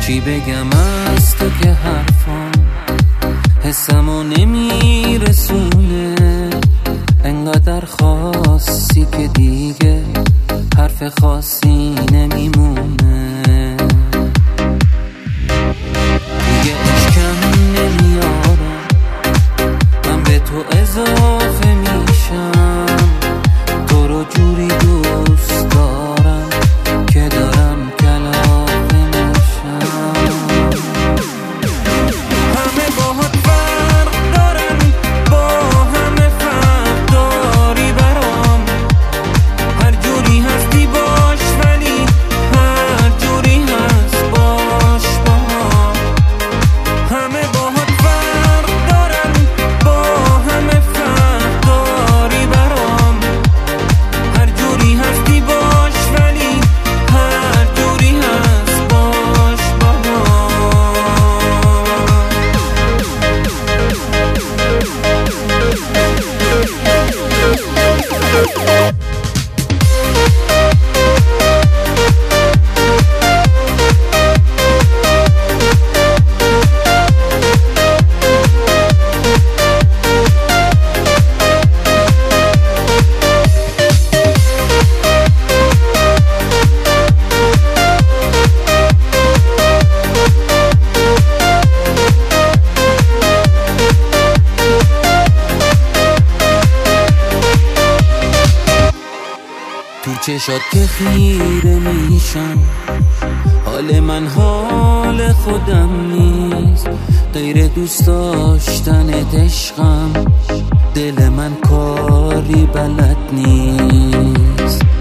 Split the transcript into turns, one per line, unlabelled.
چی بگم از تو که حرفام حسمو نمیرسونه، انقدر خاصی که دیگه حرف خاصی نمیمونه. دیگه اشکم نمیارم، من به تو اضافه میشم، تو رو جوری دوست دارم که دارم کلافه میشم. همه باهات فرق دارن، با همه فرق داری برام، هر جوری هستی باش ولی هر جوری هست باش با هم. همه باهات فرق دارن، با همه فرق داری برام، هر جوری هستی باش ولی هر جوری هست باش با هم. تو چشات که خیره میشم، حال من حال خودم نیست، غیر دوست داشتنت عشقم، دل من کاری بلد نیست.